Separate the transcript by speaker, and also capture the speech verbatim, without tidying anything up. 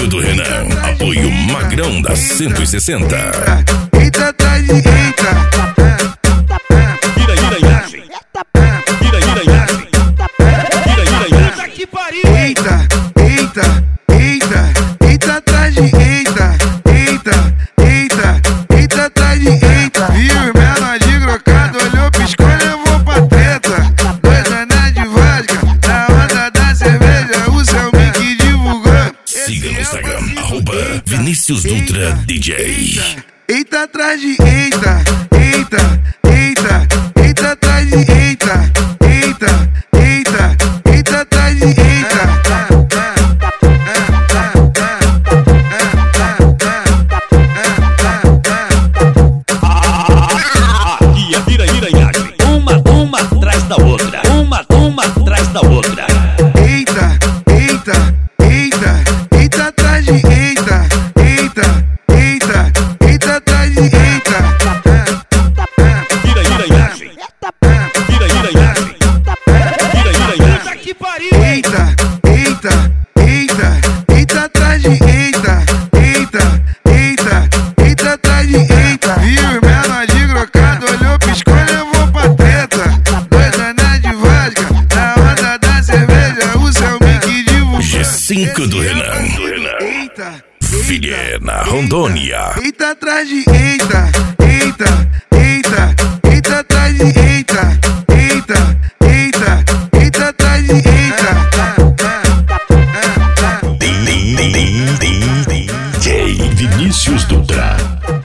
Speaker 1: cinco do Renan. Apoio Magrão da cento e sessenta.
Speaker 2: Eita, atrás de eita.
Speaker 3: Vira, vira, imagem. Vira, vira, imagem. Vira, vira, imagem. Que pariu.
Speaker 2: Eita, eita, eita. Eita, atrás de eita. Eita, eita. Eita, atrás de eita. Viu, menor de grocado, olhou, piscou, levou pra treta. Dois anéis de vodka, na onda da cerveja, o seu mic divulgou.
Speaker 1: Siga no Instagram, arroba Vinícius Dutra D J.
Speaker 2: Eita, atrás de eita, eita, eita, eita, atrás de eita, eita, eita, eita, atrás de eita.
Speaker 3: Aqui é vira, vira, imagem. Uma, uma atrás da outra. Uma, uma atrás da outra.
Speaker 2: Eita, eita, eita, eita, atrás de eita, eita, eita, eita, atrás de eita.
Speaker 3: Vira, vira, imagem. Vira, vira, imagem. Vira, vira, imagem. Que pariu.
Speaker 2: Eita, eita, eita, eita, atrás de eita, eita, eita, eita, atrás de eita. Viu, menor de grocado, olhou, piscou, levou pra treta. Dois anéis de vodka, na onda da cerveja, o seu mic divulgou.
Speaker 1: G cinco do Renan.
Speaker 2: Eita,
Speaker 1: Vilhena, Rondônia.
Speaker 2: eita, atrás de eita, eita, eita,